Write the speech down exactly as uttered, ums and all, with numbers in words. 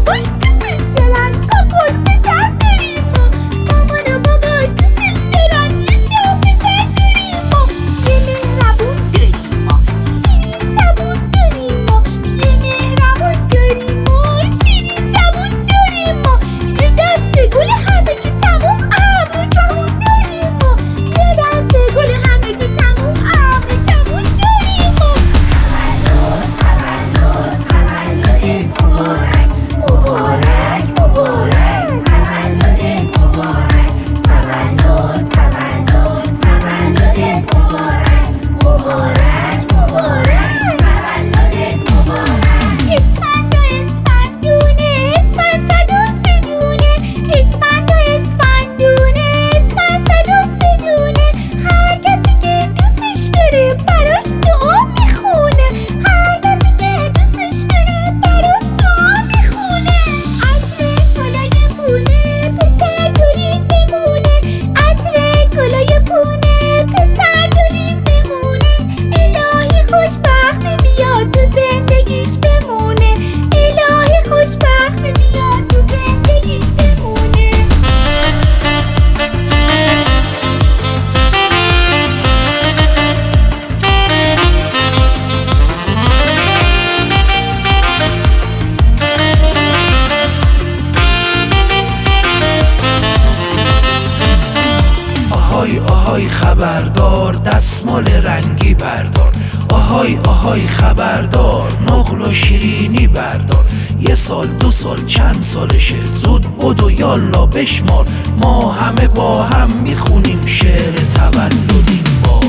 باباش دوستش دارن کاکل پسر داریم ما. مامان و باباش دوستش دارن یه شام پسر داریم ما. یه مهربون داریم ما، شیرین زبون داریم ما. یه مهربون داریم ما، شیرین زبون داریم ما. یه دسته گل همه چی تموم ابرو کمون داریم ما. یه دسته گل همه چی تموم ابرو کمون داریم ما. تولد تولد تولدت مبارک مبارک مبارک. تولدت مبارک تولد تولد تولدت مبارک مبارک مبارک. تولدت مبارک. اسفند و اسفندونه اسفند صد و سه دونه. اسفند و اسفندونه اسفند صد و سه دونه. هر کسی که دوستش داره براش دعا میخونه. هر کسی که دوستش داره براش دعا میخونه. عطر گلای پونه پسر داریم میمونه. عطر گلای پونه پسر داریم میمونه. الهی خوشبخت بیاد تو زندگیش بمونه. الهی خوشبخت بیاد تو زندگیش بمونه. آهای آهای خبردار دستمال رنگی بردار. آهای آهای خبردار نقل و شیرینی بردار. یه سال دو سال چند سالشه زود بدو یالا بشمار. ما همه با هم میخونیم شعر تولد این بار.